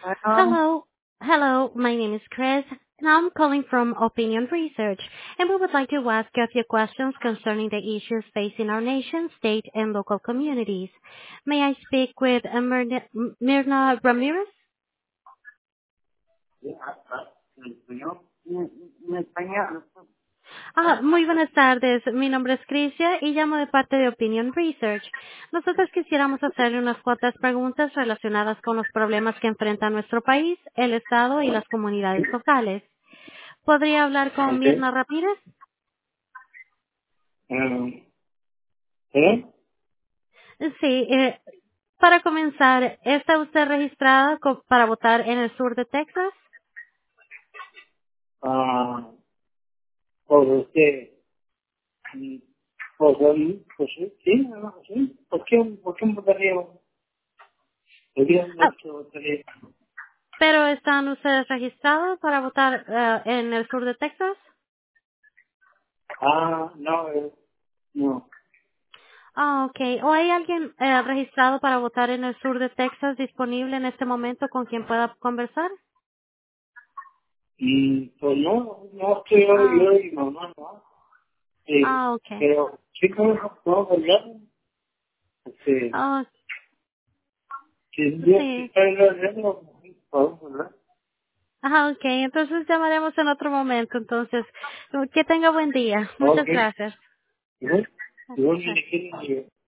Bueno, Hello. Hello, my name is Chris, and I'm calling from Opinion Research, and we would like to ask you a few questions concerning the issues facing our nation, state, and local communities. May I speak with Mirna Ramirez? en español, en español. Muy buenas tardes. Mi nombre es Crisia y llamo de parte de Opinion Research. Nosotros quisiéramos hacerle unas cuantas preguntas relacionadas con los problemas que enfrenta nuestro país, el Estado y las comunidades locales. ¿Podría hablar con Ok. Mirna Ramírez? ¿Eh? Sí, para comenzar, ¿está usted registrada para votar en el sur de Texas? Ah, pues mm, pues sí, no, sí. ¿Por qué podría Ah, mucho votaría? ¿Pero están ustedes registrados para votar en el sur de Texas? No, no. Ok. ¿O hay alguien registrado para votar en el sur de Texas disponible en este momento con quien pueda conversar? Pues no estoy Ah, yo y mamá, ¿no? Sí, ok. pero sí que puedo hablar, este, Ah, si un día sí sí. está hablando, podemos hablar. Ok. Entonces llamaremos en otro momento. Entonces, que tenga buen día. Muchas Ok. gracias. Igual, Bye. igual Bye. me quieren